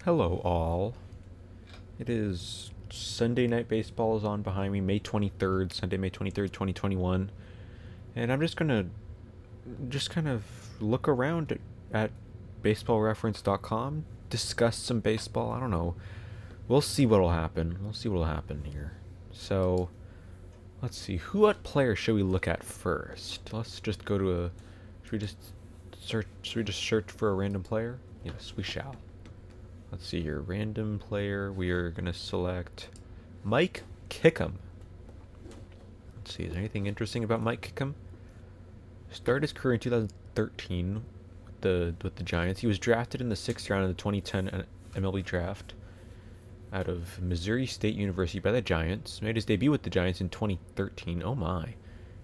Hello, all. It is Sunday Night Baseball is on behind me, May 23rd, Sunday, May 23rd, 2021. And I'm just going to just kind of look around at baseballreference.com, discuss some baseball. I don't know. We'll see what'll happen. We'll see what'll happen here. So, let's see. What player should we look at first? Let's just go to a. Should we just search for a random player? Yes, we shall. Let's see here. Random player. We are going to select Mike Kickham. Let's see. Is there anything interesting about Mike Kickham? Started his career in 2013 with the Giants. He was drafted in the 6th round of the 2010 MLB draft out of Missouri State University by the Giants. Made his debut with the Giants in 2013. Oh my.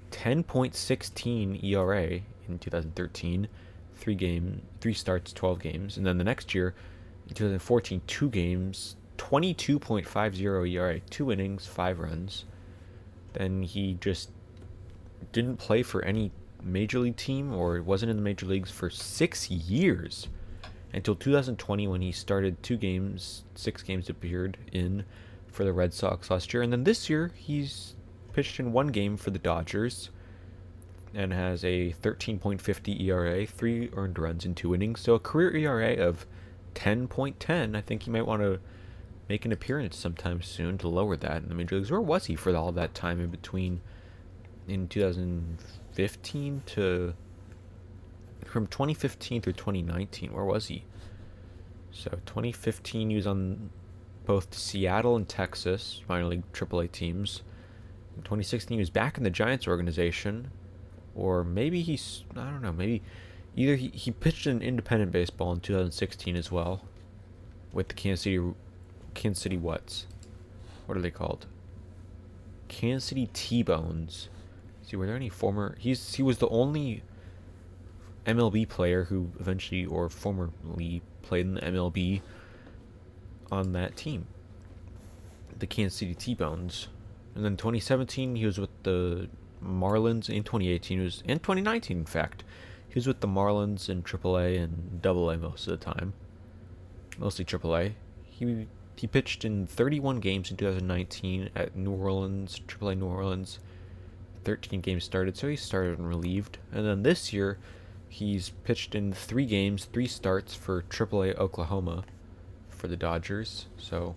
10.16 ERA in 2013. 3 starts, 12 games. And then the next year, in 2014, 2 games, 22.50 ERA, 2 innings, 5 runs. Then he just didn't play for any major league team or wasn't in the major leagues for 6 years until 2020 when he started 6 games appeared in for the Red Sox last year. And then this year, he's pitched in 1 game for the Dodgers and has a 13.50 ERA, 3 earned runs in 2 innings. So a career ERA of 10.10. I think he might want to make an appearance sometime soon to lower that in the major leagues. Where was he for all that time in between, in 2015 to from 2015 through 2019? Where was he? So 2015 he was on both Seattle and Texas minor league AAA teams. In 2016 he was back in the Giants organization, or maybe I don't know, maybe either he pitched in independent baseball in 2016 as well with the Kansas City What's? What are they called? Kansas City T-Bones. See, were there any former? He was the only MLB player who eventually or formerly played in the MLB on that team, the Kansas City T-Bones. And then 2017 he was with the Marlins. In 2018 he was, in 2019 in fact, he was with the Marlins in AAA and AA most of the time. Mostly AAA. He pitched in 31 games in 2019 at New Orleans, AAA New Orleans. 13 games started, so he started and relieved. And then this year, he's pitched in 3 games, 3 starts for AAA Oklahoma for the Dodgers. So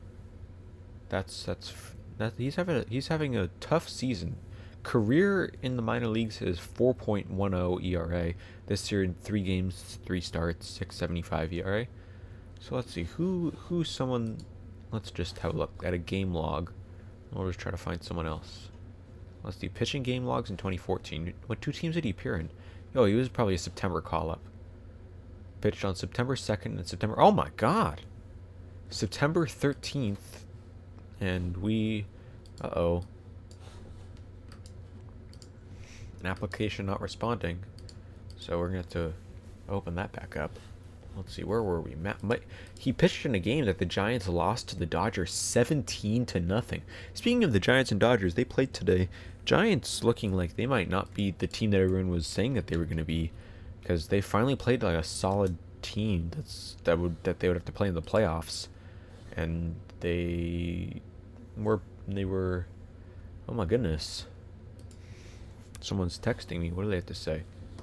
he's having a tough season. Career in the minor leagues is 4.10 ERA. This year in 3 games, 3 starts, 6.75 ERA. So let's see who's someone. Let's just have a look at a game log. We'll just try to find someone else. Let's do pitching game logs in 2014. What 2 teams did he appear in? Oh, he was probably a September call-up. Pitched on September 2nd and September. Oh my God! September 13th, and we. An application not responding. So we're gonna have to open that back up. Let's see, where were we? He pitched in a game that the Giants lost to the Dodgers 17-0. Speaking of the Giants and Dodgers, they played today. Giants looking like they might not be the team that everyone was saying that they were going to be, because they finally played like a solid team that they would have to play in the playoffs, and they were. Oh my goodness! Someone's texting me. What do they have to say?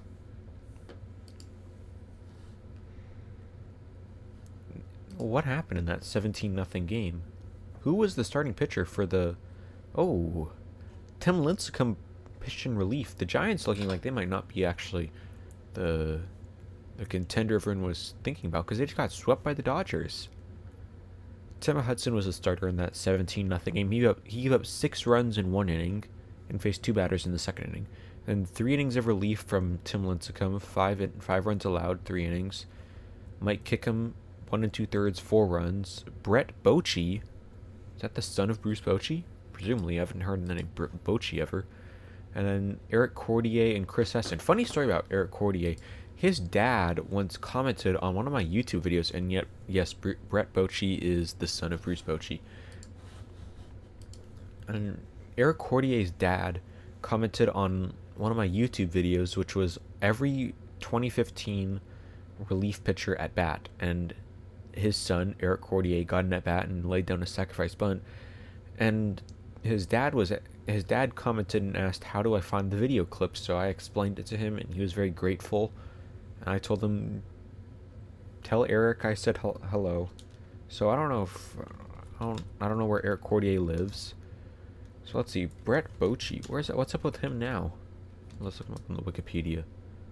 What happened in that 17-0 game? Who was the starting pitcher for the... Oh, Tim Lincecum pitched in relief. The Giants looking like they might not be actually the contender everyone was thinking about, because they just got swept by the Dodgers. Tim Hudson was a starter in that 17-0 game. He gave up 6 runs in 1 inning and faced 2 batters in the 2nd inning. Then 3 innings of relief from Tim Lincecum, 5 runs allowed, 3 innings. Mike Kickham, 1 2/3, 4 runs. Brett Bochy, is that the son of Bruce Bochy? Presumably, I haven't heard the name Bochy ever. And then Eric Cordier and Chris Essen. Funny story about Eric Cordier. His dad once commented on one of my YouTube videos, and yet, yes, Brett Bochy is the son of Bruce Bochy. And Eric Cordier's dad commented on one of my YouTube videos, which was every 2015 relief pitcher at bat, and his son Eric Cordier got in at bat and laid down a sacrifice bunt, and his dad commented and asked, "How do I find the video clip?" So I explained it to him, and he was very grateful. And I told him, "Tell Eric I said hello." So I don't know if I don't know where Eric Cordier lives. So let's see, Brett Bochy. Where's that? What's up with him now? Let's look him up on the Wikipedia.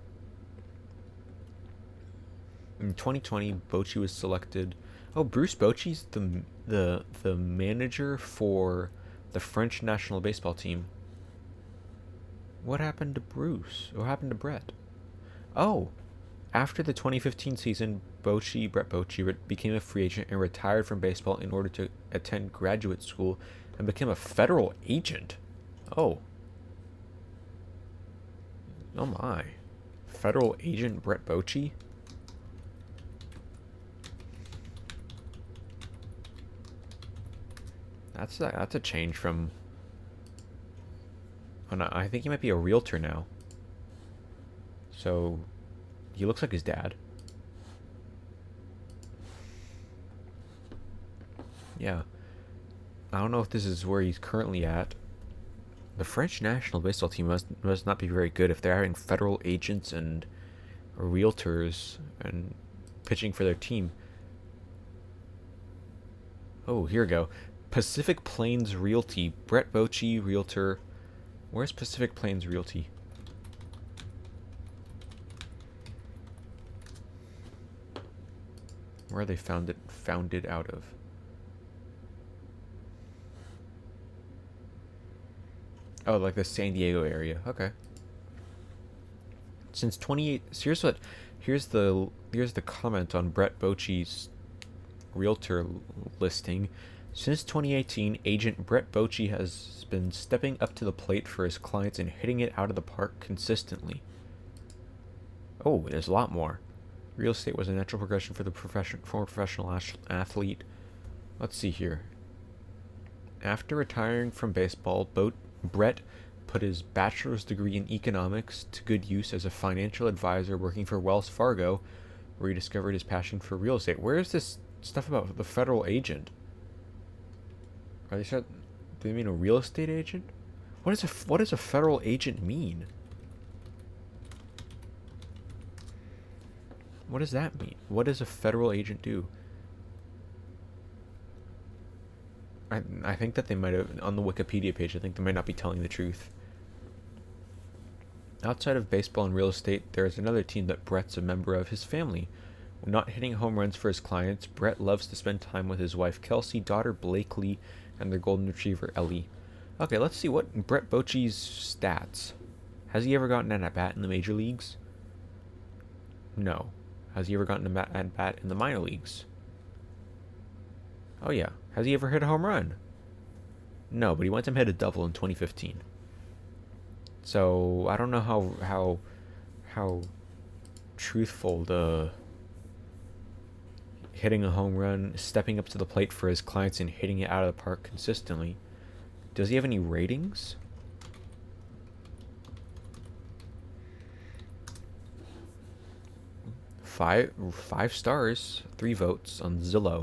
In 2020, Bochy was selected. Oh, Bruce Bochy's the manager for the French national baseball team. What happened to Bruce? What happened to Brett? Oh, after the 2015 season, Brett Bochy became a free agent and retired from baseball in order to attend graduate school and became a federal agent. Oh. Oh my. Federal agent Brett Bochy? That's a change from... Oh, no, I think he might be a realtor now. So, he looks like his dad. Yeah. I don't know if this is where he's currently at. The French national baseball team must not be very good if they're having federal agents and realtors and pitching for their team. Oh, here we go. Pacific Plains Realty. Brett Bochy, realtor. Where's Pacific Plains Realty? Where are they founded out of? Oh, like the San Diego area. Okay. Since 28, so here's the comment on Brett Bochy's realtor listing. Since 2018, agent Brett Bochy has been stepping up to the plate for his clients and hitting it out of the park consistently. Oh, there's a lot more. Real estate was a natural progression for the former professional athlete. Let's see here. After retiring from baseball, Brett put his bachelor's degree in economics to good use as a financial advisor working for Wells Fargo, where he discovered his passion for real estate. Where is this stuff about the federal agent? Do they mean a real estate agent? What does a federal agent mean? What does that mean? What does a federal agent do? I think that they might have, on the Wikipedia page, I think they might not be telling the truth. Outside of baseball and real estate, there is another team that Brett's a member of, his family. When not hitting home runs for his clients, Brett loves to spend time with his wife Kelsey, daughter Blakely, and their golden retriever Ellie. Okay, let's see what Brett Bochy's stats. Has he ever gotten an at-bat in the major leagues? No. Has he ever gotten an at-bat in the minor leagues? Oh yeah. Has he ever hit a home run? No, but he went to hit a double in 2015. So I don't know how truthful the hitting a home run, stepping up to the plate for his clients and hitting it out of the park consistently. Does he have any ratings? Five stars, 3 votes on Zillow.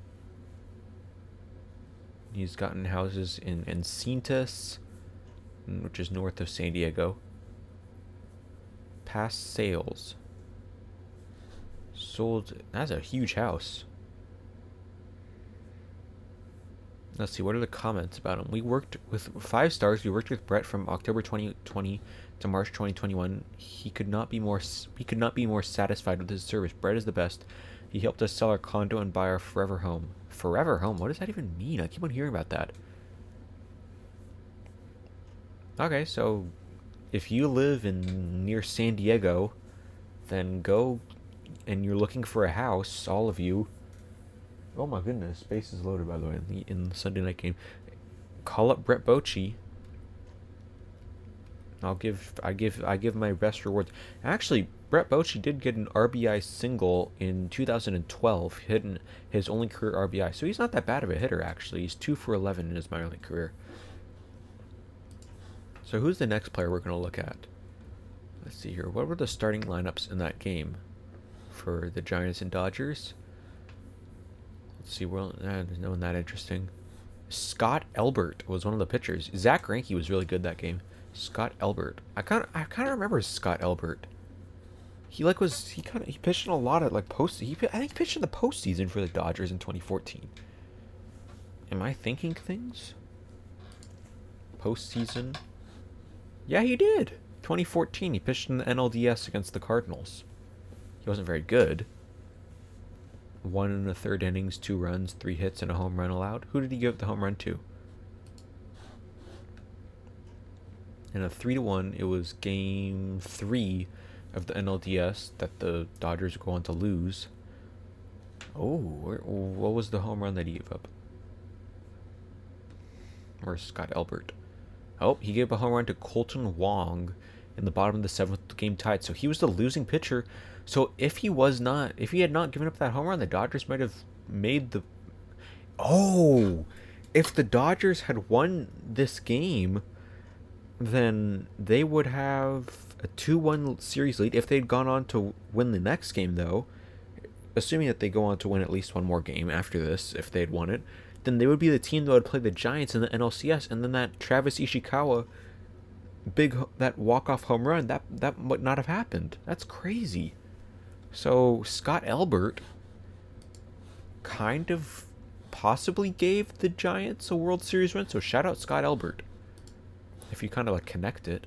He's gotten houses in Encinitas, which is north of San Diego. Past sales. Sold. That's a huge house. Let's see, what are the comments about him? We worked with 5 stars. We worked with Brett from October 2020 to March 2021. He could not be more satisfied with his service. Brett is the best. He helped us sell our condo and buy our forever home. Forever home? What does that even mean? I keep on hearing about that. Okay, so if you live near San Diego, then go, and you're looking for a house, all of you. Oh my goodness, space is loaded, by the way, in the Sunday night game. Call up Brett Bochy. I give my best rewards. Actually, Brett Bochy did get an RBI single in 2012, hitting his only career RBI. So he's not that bad of a hitter, actually. He's 2 for 11 in his minor league career. So who's the next player we're going to look at? Let's see here. What were the starting lineups in that game for the Giants and Dodgers? Let's see. Well, there's no one that interesting. Scott Elbert was one of the pitchers. Zach Greinke was really good that game. Scott Elbert. I kind of remember Scott Elbert. He pitched in a lot of like I think he pitched in the postseason for the Dodgers in 2014. Am I thinking things? Postseason. Yeah, he did. 2014, he pitched in the NLDS against the Cardinals. He wasn't very good. 1 1/3 innings, 2 runs, 3 hits, and a home run allowed. Who did he give the home run to? In a 3-1, it was game 3 of the NLDS that the Dodgers go on to lose. Oh, what was the home run that he gave up? Where's Scott Elbert? Oh, he gave a home run to Colton Wong in the bottom of the 7th, game tied. So he was the losing pitcher. So if he had not given up that home run, the Dodgers might have made the. Oh, if the Dodgers had won this game, then they would have a 2-1 series lead. If they'd gone on to win the next game, though, assuming that they go on to win at least one more game after this, if they'd won it, then they would be the team that would play the Giants in the NLCS, and then that Travis Ishikawa that walk-off home run, that would not have happened. That's crazy. So Scott Elbert kind of possibly gave the Giants a World Series win, so shout out Scott Elbert if you kind of like connect it.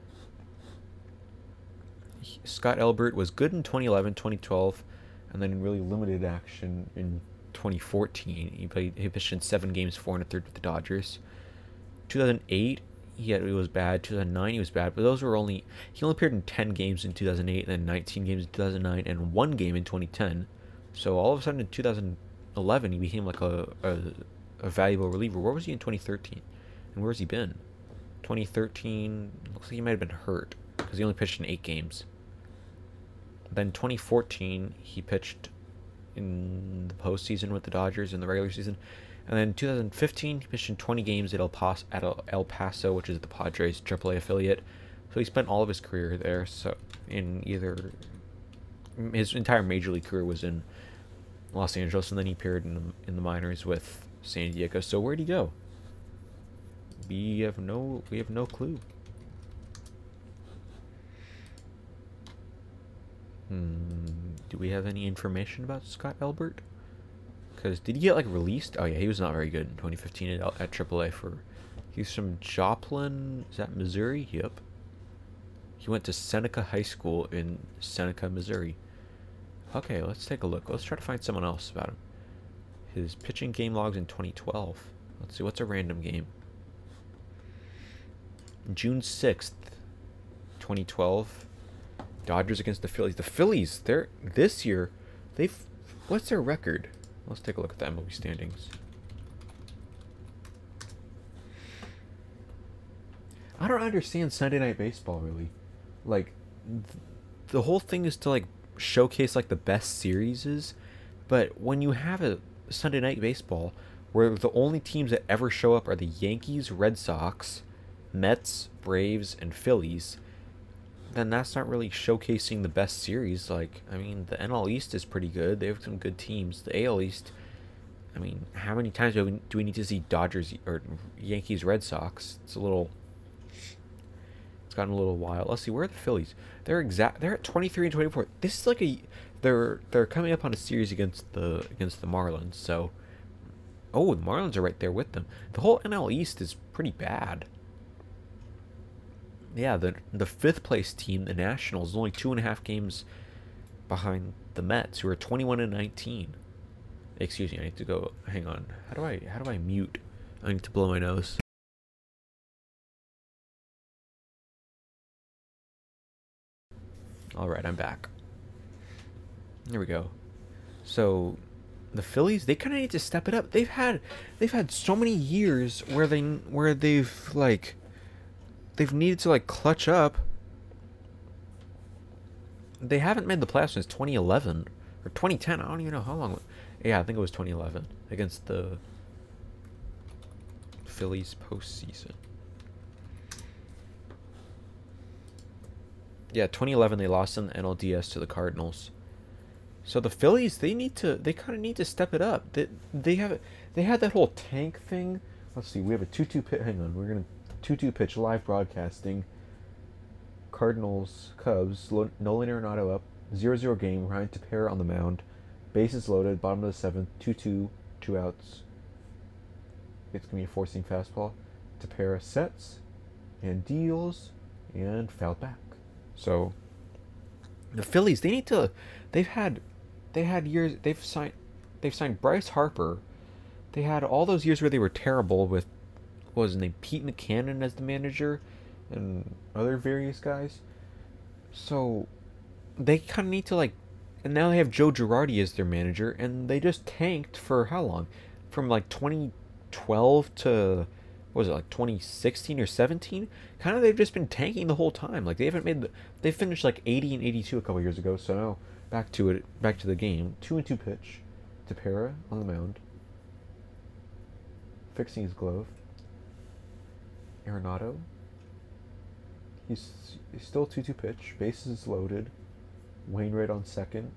Scott Elbert was good in 2011, 2012, and then in really limited action in 2014. He pitched in 7 games, 4 1/3 with the Dodgers. 2008, it was bad. 2009, he was bad, but he only appeared in 10 games in 2008, and then 19 games in 2009, and 1 game in 2010. So all of a sudden in 2011, he became like a valuable reliever. Where was he in 2013? And where's he been? 2013, looks like he might have been hurt because he only pitched in 8 games. Then 2014, he pitched in the postseason with the Dodgers in the regular season. And then 2015, he pitched in 20 games at El Paso, which is the Padres' AAA affiliate. So he spent all of his career there. So his entire major league career was in Los Angeles, and then he appeared in the minors with San Diego. So where'd he go? We have no clue. Do we have any information about Scott Elbert? Because did he get like released? Oh yeah, he was not very good in 2015 at AAA he's from Joplin. Is that Missouri? Yep. He went to Seneca High School in Seneca, Missouri. Okay, let's take a look. Let's try to find someone else about him. His pitching game logs in 2012. Let's see, what's a random game? June 6th, 2012. Dodgers against the Phillies. The Phillies, this year, what's their record? Let's take a look at the MLB standings. I don't understand Sunday Night Baseball, really. Like, the whole thing is to, like, showcase, like, the best series, but when you have a Sunday Night Baseball where the only teams that ever show up are the Yankees, Red Sox, Mets, Braves, and Phillies, then that's not really showcasing the best series. Like, I mean, the NL East is pretty good. They have some good teams. The AL East, I mean, how many times do we need to see Dodgers or Yankees, Red Sox? It's gotten a little wild. Let's see, where are the Phillies? They're at 23 and 24. This is like they're coming up on a series against the Marlins. So, oh, the Marlins are right there with them. The whole NL East is pretty bad. Yeah, the 5th place team, the Nationals, is only 2.5 games behind the Mets, who are 21 and 19. Excuse me, I need to go. Hang on. How do I mute? I need to blow my nose. All right, I'm back. There we go. So, the Phillies, they kind of need to step it up. They've had so many years where they've needed to like clutch up. They haven't made the playoffs since 2011 or 2010. I don't even know how long. Yeah, I think it was 2011 against the Phillies postseason. Yeah, 2011 they lost in the NLDS to the Cardinals. So the Phillies, they kind of need to step it up. They had that whole tank thing. Let's see, we have a 2-2 pitch. Hang on, we're gonna 2-2 pitch live broadcasting. Cardinals, Cubs, Nolan Arenado up, 0-0 game. Ryan Tepera on the mound, bases loaded, bottom of the seventh, 2-2, 2 outs. It's gonna be a four-seam fastball. Tepera sets and deals and fouled back. So the Phillies, they need to. They had years. They've signed Bryce Harper. They had all those years where they were terrible with, what was his name, Pete Mackanin as the manager, and other various guys. So they kind of need to and now they have Joe Girardi as their manager, and they just tanked for how long? From 2012 to, what was it, 2016 or 17? Kind of, they've just been tanking the whole time. They haven't they finished 80 and 82 a couple years ago. So now back to the game. 2-2 pitch. Tepera on the mound, fixing his glove. Arenado. He's still 2-2 pitch. Bases loaded. Wainwright on second.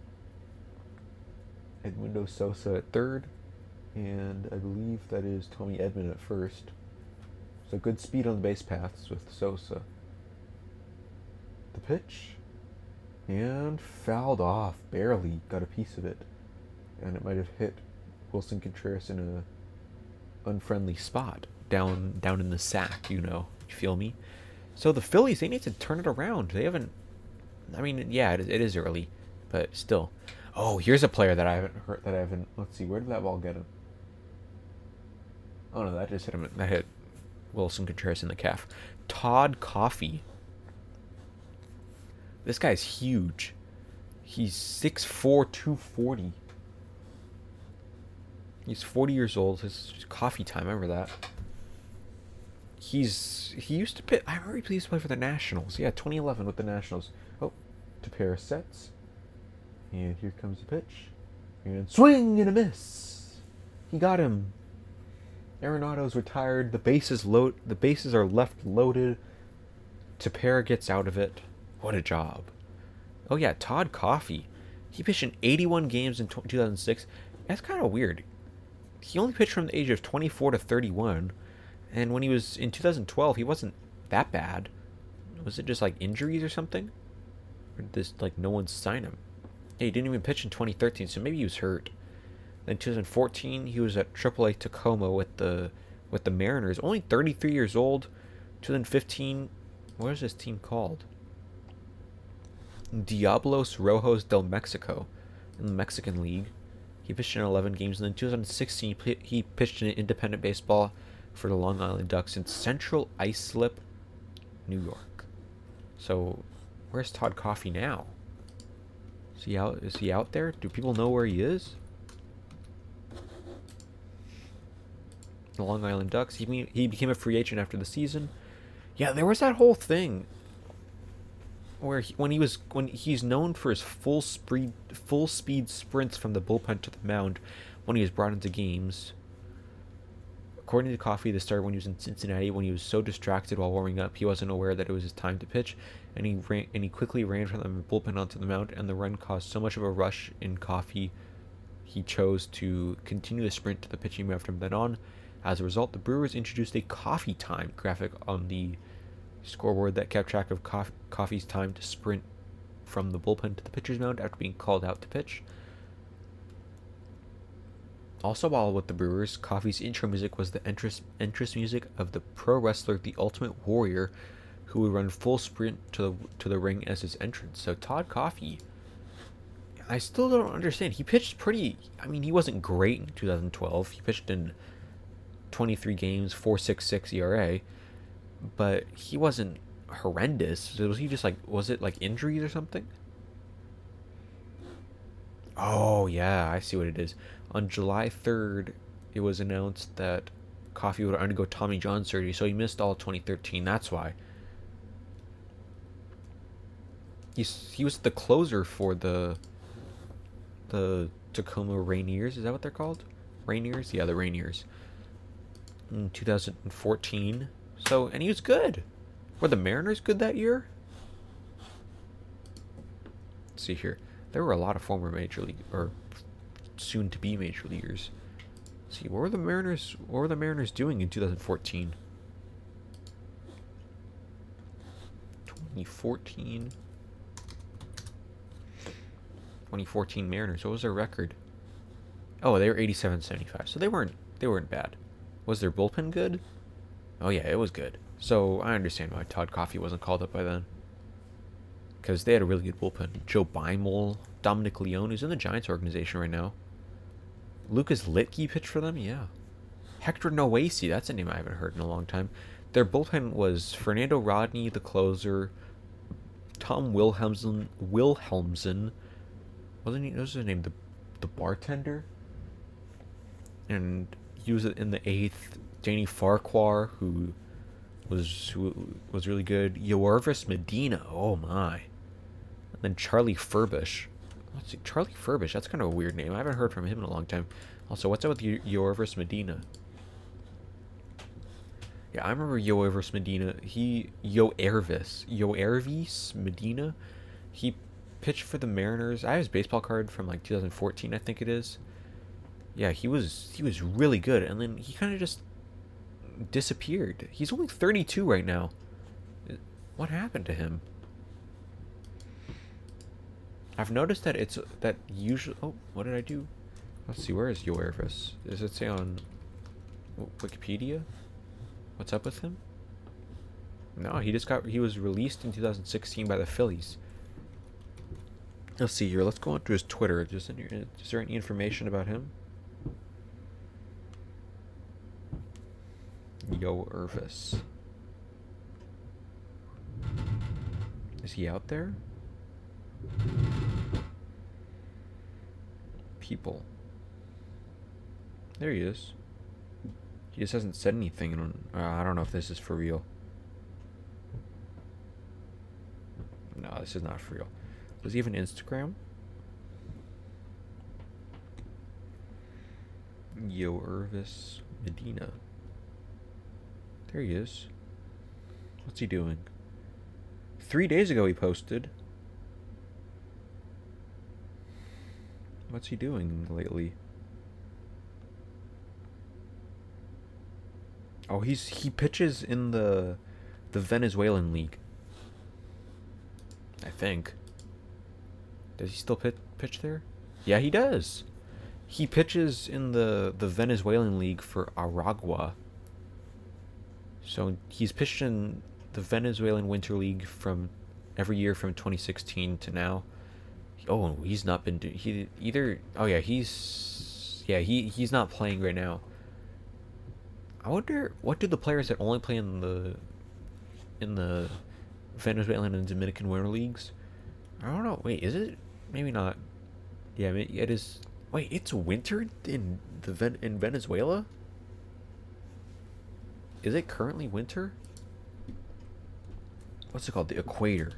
Edmundo Sosa at third. And I believe that is Tommy Edman at first. So good speed on the base paths with Sosa. The pitch. And fouled off. Barely got a piece of it. And it might have hit Wilson Contreras in a unfriendly spot. Down in the sack, you feel me? So the Phillies, they need to turn it around. They haven't. I mean, yeah, it is early, but still. Oh, here's a player that I haven't heard. Let's see, where did that ball get him? Oh no, that just hit him. That hit Wilson Contreras in the calf. Todd Coffey. This guy's huge. He's 6'4", 240. He's 40 years old. It's coffee time. I remember that. He used to pitch. I remember he used to play for the Nationals. Yeah, 2011 with the Nationals. Oh, Tepera sets. And here comes the pitch. And swing and a miss. He got him. Arenado's retired. The bases are left loaded. Tepera gets out of it. What a job. Oh yeah, Todd Coffey. He pitched in 81 games in 2006. That's kind of weird. He only pitched from the age of 24 to 31. And when he was in 2012, he wasn't that bad. Was it just injuries or something? Or did this no one sign him? Yeah, he didn't even pitch in 2013, so maybe he was hurt. Then 2014, he was at AAA Tacoma with the Mariners, only 33 years old. 2015, what is this team called? Diablos Rojos del Mexico in the Mexican League. He pitched in 11 games, and then 2016 he pitched in independent baseball for the Long Island Ducks in Central Islip, New York. So, where's Todd Coffey now? Is he out there? Do people know where he is? The Long Island Ducks. He became a free agent after the season. Yeah, there was that whole thing where when he's known for his full speed sprints from the bullpen to the mound when he was brought into games. According to Coffey, this started when he was in Cincinnati. When he was so distracted while warming up, he wasn't aware that it was his time to pitch, and he quickly ran from the bullpen onto the mound. And the run caused so much of a rush in Coffey, he chose to continue the sprint to the pitching mound from then on. As a result, the Brewers introduced a Coffey time graphic on the scoreboard that kept track of Coffey's time to sprint from the bullpen to the pitcher's mound after being called out to pitch. Also, while with the Brewers, Coffey's intro music was the entrance music of the pro wrestler The Ultimate Warrior, who would run full sprint to the ring as his entrance. So Todd Coffey, I still don't understand. He pitched pretty. I mean, he wasn't great in 2012. He pitched in 23 games, 4.66 ERA, but he wasn't horrendous. Was he just was it injuries or something? Oh yeah, I see what it is. On July 3rd, it was announced that Coffey would undergo Tommy John surgery, so he missed all 2013. That's why. He was the closer for the Tacoma Rainiers. Is that what they're called? Rainiers? Yeah, the Rainiers. In 2014. So, and he was good. Were the Mariners good that year? Let's see here. There were a lot of former major league or soon to be major leaguers. Let's see, what were the Mariners? What were the Mariners doing in 2014? 2014. 2014 Mariners. What was their record? Oh, they were 87-75. So they weren't bad. Was their bullpen good? Oh yeah, it was good. So I understand why Todd Coffey wasn't called up by then. Because they had a really good bullpen. Joe Beimel, Dominic Leone, who's in the Giants organization right now. Lucas Litke pitched for them? Yeah. Hector Noesi, that's a name I haven't heard in a long time. Their bullpen was Fernando Rodney, the closer, Tom Wilhelmsen, wasn't he, what was his name, the bartender? And he was in the 8th. Danny Farquhar, who was really good. Yoervis Medina, oh my. And then Charlie Furbish. Let's see, Charlie Furbish, that's kind of a weird name. I haven't heard from him in a long time. Also, what's up with Yoervis Medina? Yeah, I remember Yoervis Medina. Yoervis Medina. He pitched for the Mariners. I have his baseball card from like 2014, I think it is. Yeah, he was really good, and then he kind of just disappeared. He's only 32 right now. What happened to him? I've noticed that it's that usually. Oh, what did I do? Let's see. Where is Yoervis? Does it say on Wikipedia? What's up with him? No, he was released in 2016 by the Phillies. Let's see here. Let's go onto his Twitter. Is there any information about him? Yoervis. Is he out there? People. There he is. He just hasn't said anything. I don't know if this is for real. No, this is not for real. Does he have an Instagram? Yoervis Medina. There he is. What's he doing? 3 days ago he posted. What's he doing lately? Oh, he pitches in the Venezuelan league. I think. Does he still pitch there? Yeah, he does. He pitches in the Venezuelan league for Aragua. So he's pitched in the Venezuelan Winter League from every year from 2016 to now. Oh, he's not been Oh yeah, he's not playing right now. I wonder what do the players that only play in the Venezuelan and Dominican Winter Leagues? I don't know. Wait, is it? Maybe not. Yeah, it is. Wait, it's winter in Venezuela? Is it currently winter? What's it called? The equator.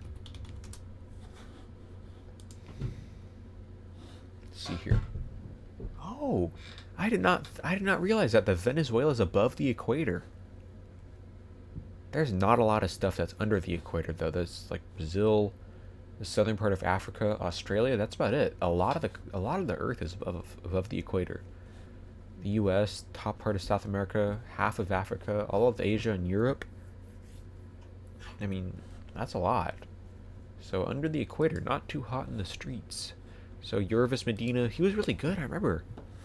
Let's see here. Oh, I did not realize that the Venezuela is above the equator. There's not a lot of stuff that's under the equator though. There's like Brazil, the southern part of Africa, Australia. That's about it. A lot of the Earth is above the equator. The U.S., top part of South America, half of Africa, all of Asia and Europe. I mean, that's a lot. So under the equator, not too hot in the streets. So Yoervis Medina, he was really good, I remember.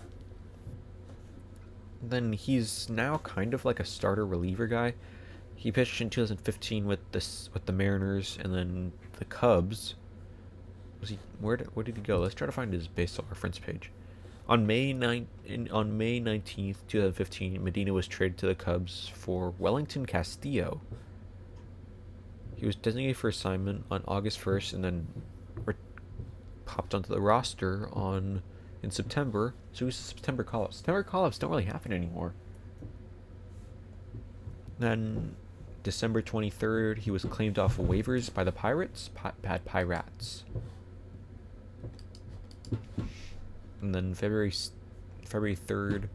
Then he's now kind of like a starter reliever guy. He pitched in 2015 with the Mariners and then the Cubs. Where did he go? Let's try to find his baseball reference page. On May 19th, 2015, Medina was traded to the Cubs for Wellington Castillo. He was designated for assignment on August 1st and then popped onto the roster in September. So he was a September call-up. September call-ups don't really happen anymore. Then December 23rd, he was claimed off waivers by the Pirates. Pirates. And then February 3rd,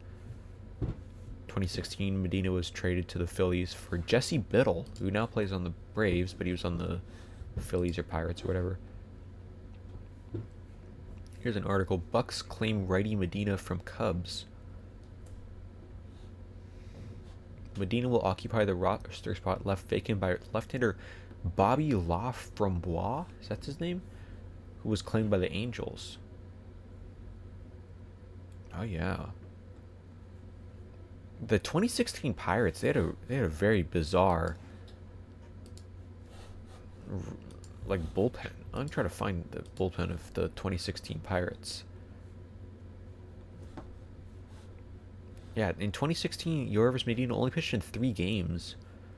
2016, Medina was traded to the Phillies for Jesse Biddle, who now plays on the Braves, but he was on the Phillies or Pirates or whatever. Here's an article. Bucks claim righty Medina from Cubs. Medina will occupy the roster spot left vacant by left-hander Bobby Laframboise. Is that his name? Who was claimed by the Angels. Oh yeah. The 2016 Pirates, they had a very bizarre like bullpen. I'm trying to find the bullpen of the 2016 Pirates. Yeah, in 2016, Yoervis Medina only pitched in 3 games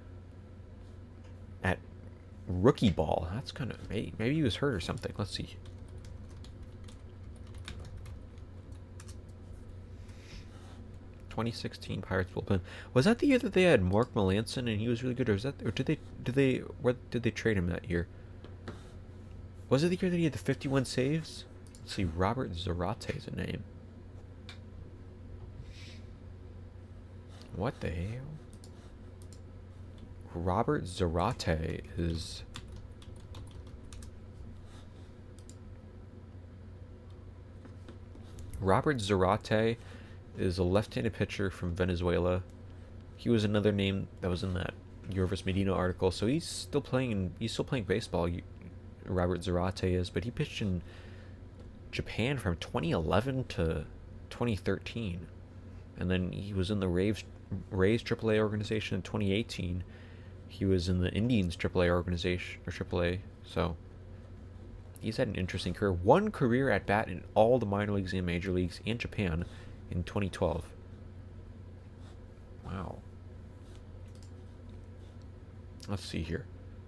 at rookie ball. That's kind of maybe he was hurt or something. Let's see. "2016 Pirates bullpen." Was that the year that they had Mark Melancon and he was really good, or where did they trade him that year? Was it the year that he had the 51 saves? Let's see, Robert Zarate is a name. What the hell? Robert Zarate is... Robert Zarate is a left-handed pitcher from Venezuela. He was another name that was in that Yoervis Medina article. So he's still playing baseball. Robert Zarate is, but he pitched in Japan from 2011 to 2013, and then he was in the Rays AAA organization in 2018. He was in the Indians AAA organization, or AAA. So he's had an interesting career. One career at bat in all the minor leagues and major leagues and Japan in 2012. Wow. Let's see here.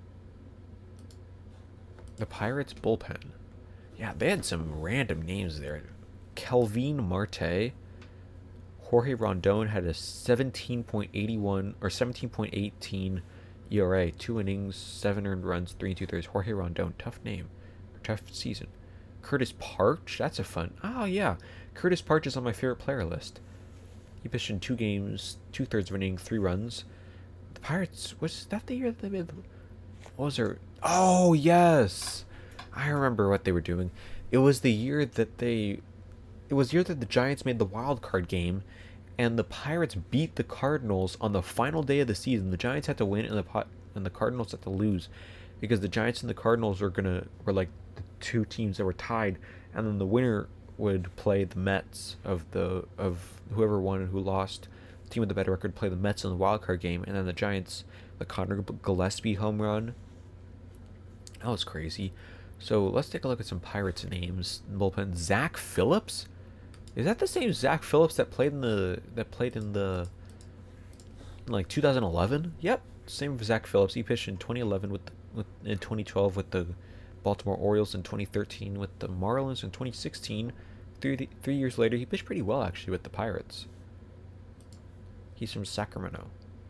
The Pirates bullpen. Yeah, they had some random names there. Kelvin Marte. Jorge Rondon had a 17.81 or 17.18 ERA, 2 innings, 7 earned runs, 3 2/3. Jorge Rondon, tough name, tough season. Curtis Parch, that's a fun. Oh yeah, Curtis Parch is on my favorite player list. He pitched in 2 games, 2/3 of an inning, 3 runs. The Pirates, was that the year that they made? What was there? Oh yes, I remember what they were doing. It was the year that the Giants made the wild card game, and the Pirates beat the Cardinals on the final day of the season. The Giants had to win, and the Cardinals had to lose, because the Giants and the Cardinals were like the 2 teams that were tied, and then the winner would play the Mets of whoever won and who lost. The team with the better record would play the Mets in the wild card game, and then the Giants, the Connor Gillespie home run. That was crazy. So let's take a look at some Pirates names. Bullpen. Zach Phillips. Is that the same Zach Phillips that played in the like 2011? Yep, same Zach Phillips. He pitched in 2011 in 2012 with the Baltimore Orioles, in 2013 with the Marlins, in 2016. 3 years later, he pitched pretty well actually with the Pirates. He's from Sacramento.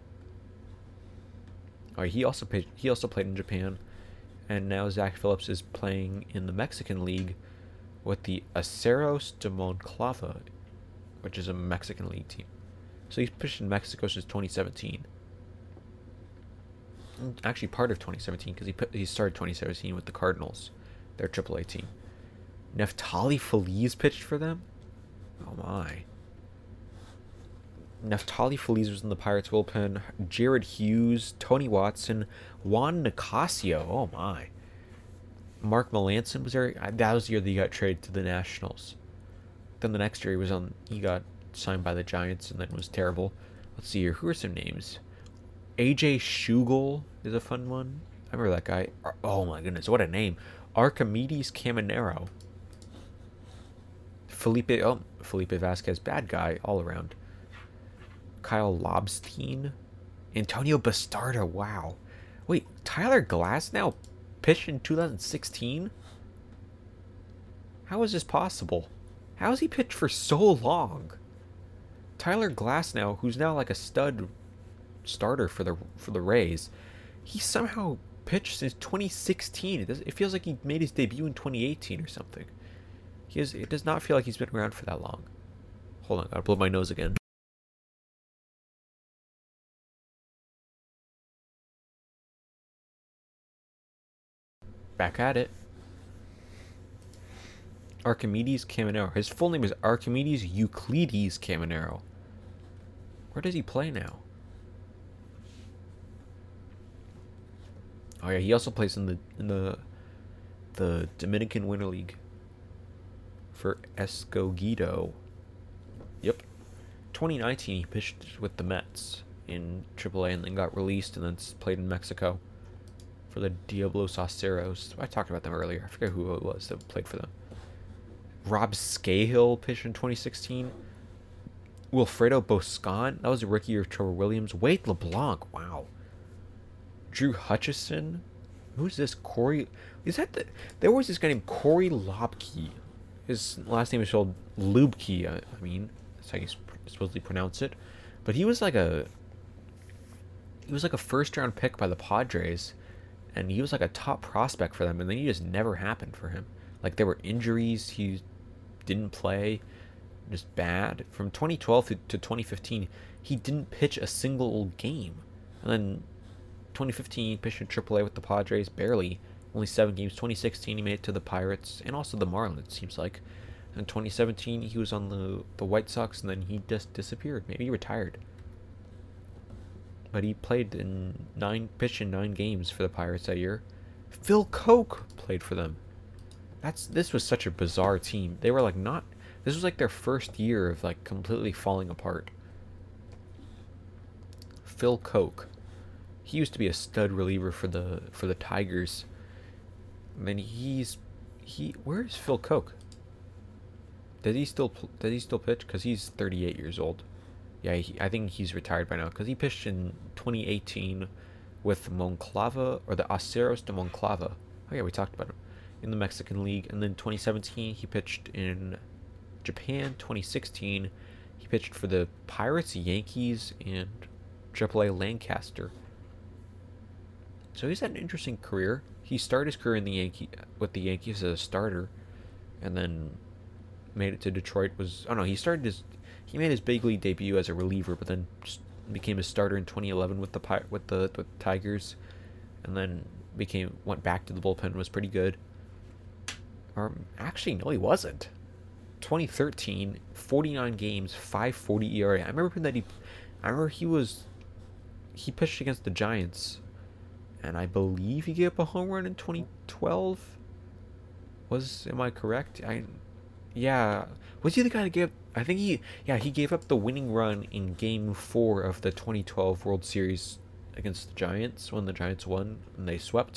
Oh, he also played in Japan, and now Zach Phillips is playing in the Mexican League with the Aceros de Monclova, which is a Mexican League team. So he's pitched in Mexico since 2017. Actually, part of 2017, because he started 2017 with the Cardinals, their AAA team. Neftali Feliz pitched for them? Oh my. Neftali Feliz was in the Pirates bullpen. Jared Hughes, Tony Watson, Juan Nicasio. Oh my. Mark Melancon was there. That was the year that he got traded to the Nationals. Then the next year he got signed by the Giants, and then was terrible. Let's see here. Who are some names? AJ Schugel is a fun one. I remember that guy. Oh my goodness, what a name. Archimedes Caminero. Felipe Vasquez, bad guy all around. Kyle Lobstein. Antonio Bastardo, wow. Wait, Tyler Glasnow pitched in 2016? How is this possible? How has he pitched for so long? Tyler Glasnow, who's now like a stud starter for the Rays, he somehow pitched since 2016. It feels like he made his debut in 2018 or something. It does not feel like he's been around for that long. Hold on, gotta blow my nose again. Back at it. Archimedes Caminero. His full name is Archimedes Euclides Caminero. Where does he play now? Oh yeah, he also plays in the Dominican Winter League for Escogido. Yep. 2019, he pitched with the Mets in AAA and then got released and then played in Mexico for the Diablos Aceros. I talked about them earlier. I forget who it was that played for them. Rob Scahill pitched in 2016. Wilfredo Boscan, that was a rookie year of Trevor Williams. Wade LeBlanc, wow. Drew Hutchison. Who's this? Corey. Is that the. There was this guy named Corey Lobke. His last name is spelled Lubke. I mean, that's how you supposedly pronounce it. But he was like a. He was like a first round pick by the Padres. And he was like a top prospect for them. And then he just never happened for him. Like there were injuries. He didn't play. Just bad. From 2012 to 2015, he didn't pitch a single game. And then 2015, he pitched in AAA with the Padres, barely. Only 7 games. 2016, he made it to the Pirates and also the Marlins, it seems like. In 2017, he was on the White Sox, and then he just disappeared. Maybe he retired. But he pitched in 9 games for the Pirates that year. Phil Koch played for them. This was such a bizarre team. They were like not. This was like their first year of like completely falling apart. Phil Koch. He used to be a stud reliever for the Tigers. And then where's Phil Koch? Did he still pitch? Because he's 38 years old. Yeah, I think he's retired by now. Because he pitched in 2018 with Monclova, or the Aceros de Monclova. Oh yeah, we talked about him. In the Mexican League. And then 2017, he pitched in Japan. 2016, he pitched for the Pirates, Yankees, and AAA Lancaster. So he's had an interesting career. He started his career with the Yankees as a starter, and then made it to Detroit. He made his big league debut as a reliever, but then just became a starter in 2011 with the Tigers, and then went back to the bullpen and was pretty good. Or actually, no, he wasn't. 2013, 49 games, 5.40 ERA. I remember he pitched against the Giants. And I believe he gave up a home run in 2012. Am I correct? Yeah. Was he the guy that gave? I think he gave up the winning run in Game 4 of the 2012 World Series against the Giants when the Giants won and they swept.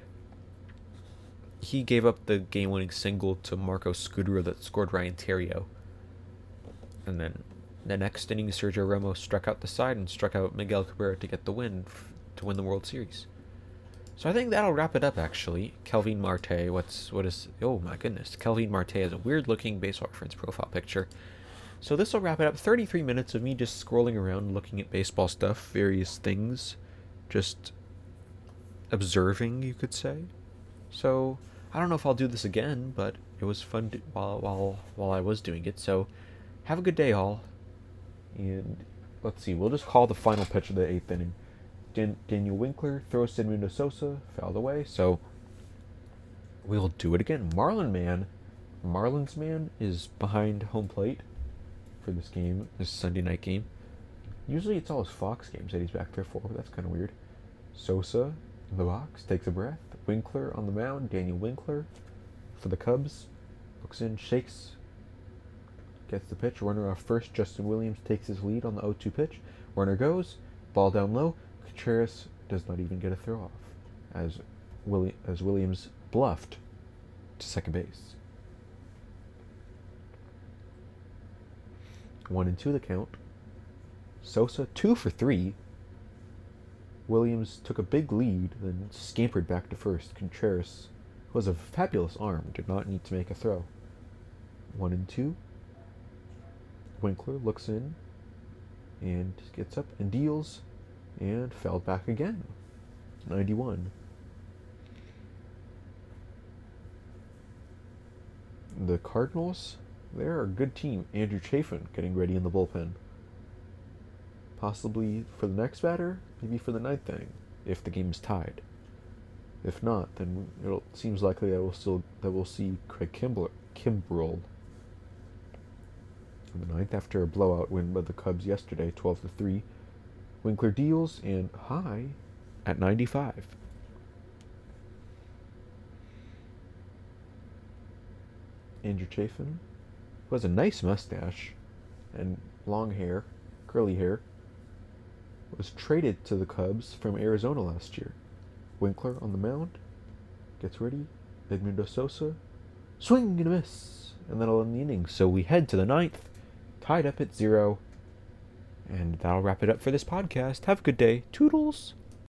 He gave up the game-winning single to Marco Scudero that scored Ryan Theriot. And then the next inning, Sergio Romo struck out the side and struck out Miguel Cabrera to get the win to win the World Series. So I think that'll wrap it up, actually. Kelvin Marte, oh my goodness. Kelvin Marte has a weird-looking Baseball Reference profile picture. So this will wrap it up. 33 minutes of me just scrolling around, looking at baseball stuff, various things. Just observing, you could say. So I don't know if I'll do this again, but it was fun while I was doing it. So have a good day, all. And let's see, we'll just call the final pitch of the 8th inning. Daniel Winkler throws to Edmundo Sosa, fouled away. So we'll do it again. Marlins man is behind home plate for this game, this Sunday night game. Usually it's all his Fox games that he's back there for, but that's kind of weird. Sosa in the box, takes a breath. Winkler on the mound, Daniel Winkler for the Cubs. Looks in, shakes, gets the pitch. Runner off first, Justin Williams takes his lead on the 0-2 pitch. Runner goes, ball down low. Contreras does not even get a throw off as Williams bluffed to second base. 1-2 the count. Sosa 2 for 3. Williams took a big lead, then scampered back to first. Contreras, who has a fabulous arm, did not need to make a throw. 1-2. Winkler looks in and gets up and deals. And fouled back again. 91. The Cardinals, they're a good team. Andrew Chafin getting ready in the bullpen. Possibly for the next batter, maybe for the 9th inning, if the game is tied. If not, then it seems likely that we'll see Craig Kimbrel Kimbrel in the ninth after a blowout win by the Cubs yesterday, 12-3. Winkler deals and high at 95. Andrew Chafin, who has a nice mustache and long hair, curly hair, was traded to the Cubs from Arizona last year. Winkler on the mound, gets ready, Edmundo Sosa, swing and a miss, and that'll end the inning. So we head to the ninth, tied up at 0, and that'll wrap it up for this podcast. Have a good day. Toodles!